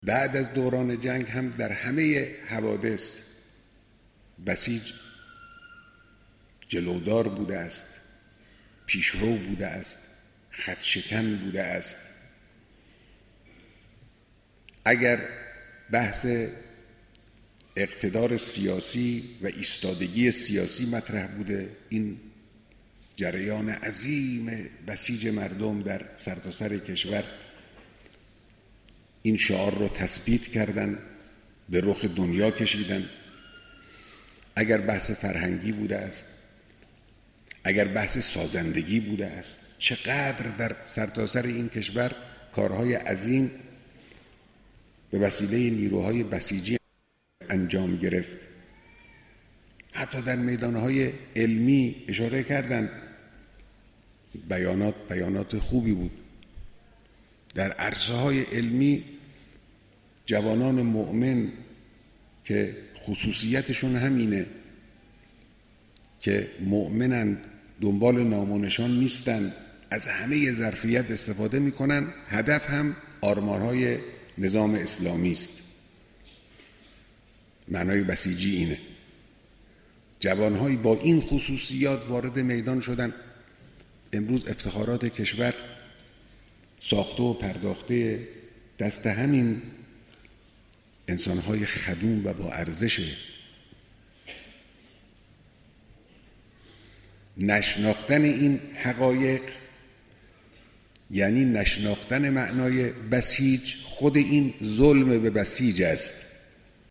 بعد از دوران جنگ هم در همه حوادث بسیج جلودار بوده است، پیشرو بوده است، خطشکن بوده است. اگر بحث اقتدار سیاسی و ایستادگی سیاسی مطرح بوده، این جریان عظیم بسیج مردم در سرتاسر کشور این شعار رو تثبیت کردن، به رخ دنیا کشیدن. اگر بحث فرهنگی بوده است، اگر بحث سازندگی بوده است، چقدر در سرتاسر این کشور کارهای عظیم به وسیله نیروهای بسیجی انجام گرفت. حتی در میدانهای علمی اشاره کردند، بیانات خوبی بود. در عرصه‌های علمی جوانان مؤمن که خصوصیتشون همینه که مؤمنند، دنبال نام و نشان نیستند، از همه ظرفیت استفاده میکنن، هدف هم آرمانهای نظام اسلامی است. معنای بسیجی اینه. جوانهایی با این خصوصیات وارد میدان شدن. امروز افتخارات کشور ساخته و پرداخته دست همین انسانهای خدوم و با ارزشه. نشناختن این حقایق یعنی نشناختن معنای بسیج. خود این ظلم به بسیج است.